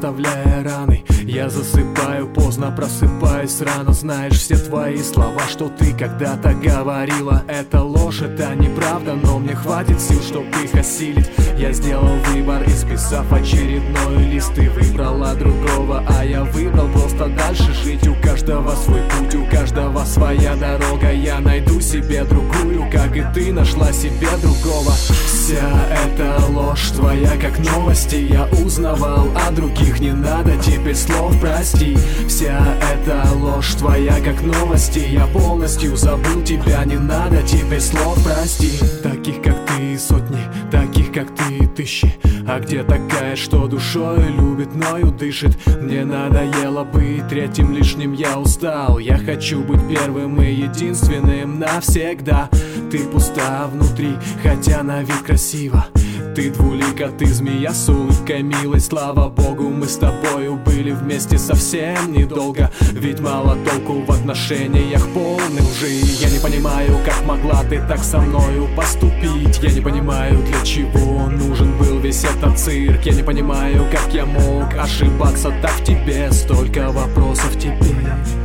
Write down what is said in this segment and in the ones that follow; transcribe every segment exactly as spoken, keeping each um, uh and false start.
оставляя раны. Я засыпаю поздно, просыпаюсь рано. Знаешь, все твои слова, что ты когда-то говорила, это ложь, это неправда, но мне хватит сил, чтобы их осилить. Я сделал выбор, исписав очередной лист. Ты выбрала другого, а я выбрал просто дальше жить. У каждого свой путь, у каждого своя дорога. Я найду себе другую, как и ты нашла себе другого. Вся эта ложь твоя, как новости. Я узнавал о других, не надо теперь слов, прости. Вся эта ложь твоя, как новости. Я полностью забыл тебя, не надо теперь слов, прости. Таких как ты сотни, таких как ты тысячи. А где такая, что душой любит, ною дышит? Мне надоело быть третьим лишним, я устал. Я хочу быть первым и единственным навсегда. Ты пуста внутри, хотя на вид красиво. Ты двулика, ты змея с улыбкой милой. Слава богу, мы с тобою были вместе совсем недолго. Ведь мало толку в отношениях полной лжи. Я не понимаю, как могла ты так со мною поступить. Я не понимаю, для чего нужен был весь этот цирк. Я не понимаю, как я мог ошибаться так в тебе. Столько вопросов теперь.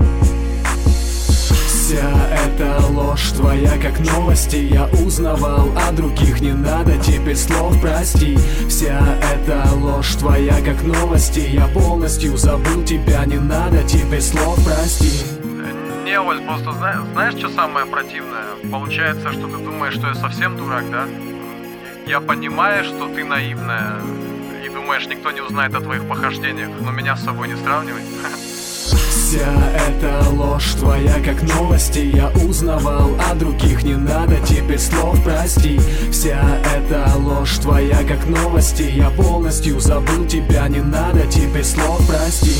Вся эта ложь твоя, как новости. Я узнавал о других, не надо теперь слов, прости. Вся эта ложь твоя, как новости. Я полностью забыл тебя, не надо теперь слов, прости. Не, Оль, просто знаешь, знаешь, что самое противное? Получается, что ты думаешь, что я совсем дурак, да? Я понимаю, что ты наивная и думаешь, никто не узнает о твоих похождениях, но меня с собой не сравнивай. Вся эта ложь твоя, как новости. Я узнавал о других, не надо теперь слов, прости. Вся эта ложь твоя, как новости. Я полностью забыл тебя, не надо теперь слов, прости.